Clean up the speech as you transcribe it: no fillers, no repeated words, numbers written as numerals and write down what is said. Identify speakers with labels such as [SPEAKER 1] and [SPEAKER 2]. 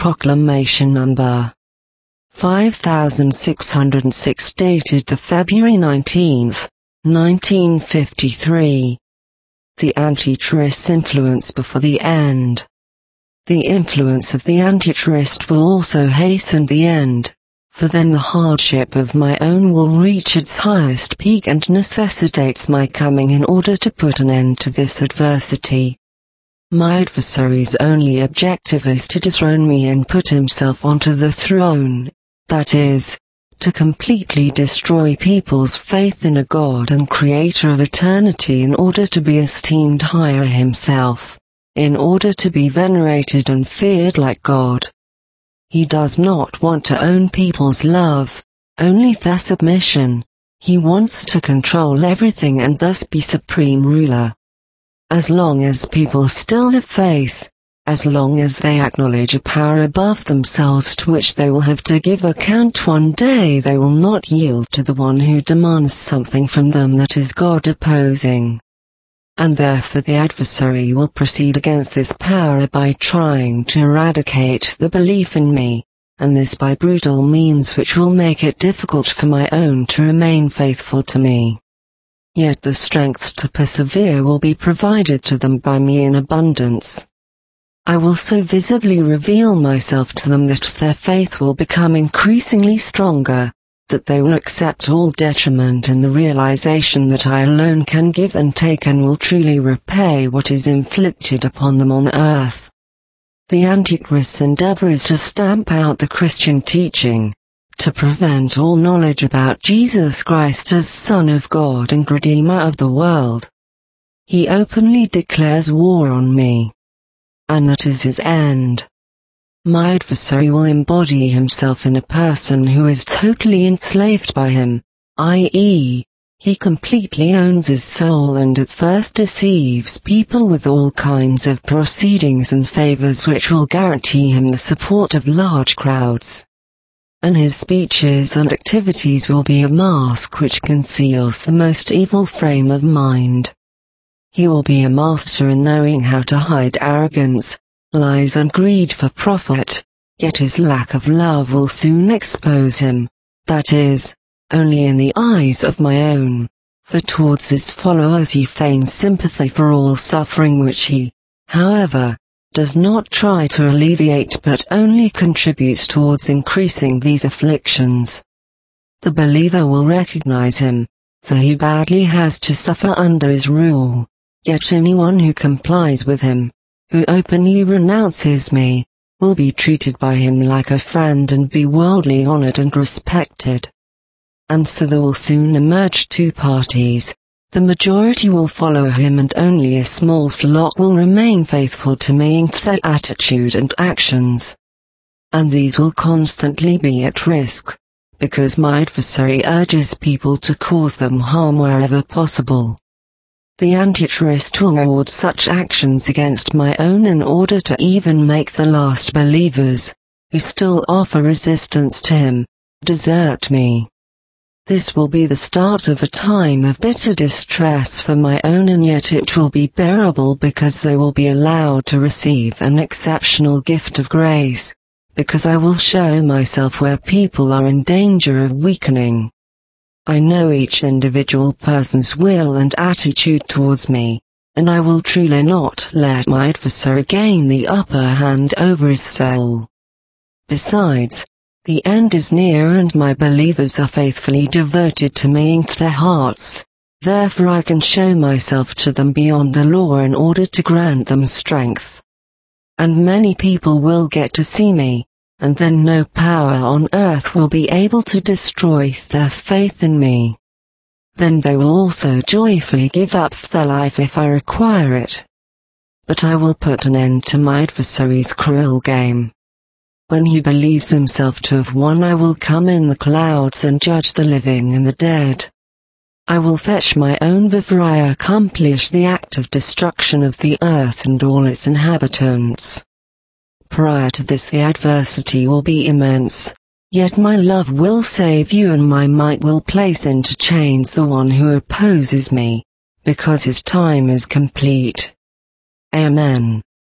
[SPEAKER 1] Proclamation number 5606 dated the February 19, 1953. The Antichrist's influence before the end. The influence of the Antichrist will also hasten the end, for then the hardship of my own will reach its highest peak and necessitates my coming in order to put an end to this adversity. My adversary's only objective is to dethrone me and put himself onto the throne, that is, to completely destroy people's faith in a God and Creator of eternity in order to be esteemed higher himself, in order to be venerated and feared like God. He does not want to own people's love, only their submission. He wants to control everything and thus be supreme ruler. As long as people still have faith, as long as they acknowledge a power above themselves to which they will have to give account one day, they will not yield to the one who demands something from them that is God opposing. And therefore the adversary will proceed against this power by trying to eradicate the belief in me, and this by brutal means which will make it difficult for my own to remain faithful to me. Yet the strength to persevere will be provided to them by me in abundance. I will so visibly reveal myself to them that their faith will become increasingly stronger, that they will accept all detriment in the realization that I alone can give and take and will truly repay what is inflicted upon them on earth. The Antichrist's endeavor is to stamp out the Christian teaching, to prevent all knowledge about Jesus Christ as Son of God and Redeemer of the world. He openly declares war on me. And that is his end. My adversary will embody himself in a person who is totally enslaved by him, i.e., he completely owns his soul and at first deceives people with all kinds of proceedings and favors which will guarantee him the support of large crowds. And his speeches and activities will be a mask which conceals the most evil frame of mind. He will be a master in knowing how to hide arrogance, lies and greed for profit, yet his lack of love will soon expose him, that is, only in the eyes of my own, for towards his followers he feigns sympathy for all suffering which he, however, does not try to alleviate but only contributes towards increasing these afflictions. The believer will recognize him, for he badly has to suffer under his rule, yet anyone who complies with him, who openly renounces me, will be treated by him like a friend and be worldly honored and respected. And so there will soon emerge two parties. The majority will follow him and only a small flock will remain faithful to me in their attitude and actions. And these will constantly be at risk, because my adversary urges people to cause them harm wherever possible. The Antichrist will reward such actions against my own in order to even make the last believers, who still offer resistance to him, desert me. This will be the start of a time of bitter distress for my own, and yet it will be bearable because they will be allowed to receive an exceptional gift of grace, because I will show myself where people are in danger of weakening. I know each individual person's will and attitude towards me, and I will truly not let my adversary gain the upper hand over his soul. Besides, the end is near and my believers are faithfully devoted to me in their hearts, therefore I can show myself to them beyond the law in order to grant them strength. And many people will get to see me, and then no power on earth will be able to destroy their faith in me. Then they will also joyfully give up their life if I require it. But I will put an end to my adversary's cruel game. When he believes himself to have won, I will come in the clouds and judge the living and the dead. I will fetch my own before I accomplish the act of destruction of the earth and all its inhabitants. Prior to this the adversity will be immense, yet my love will save you and my might will place into chains the one who opposes me, because his time is complete. Amen.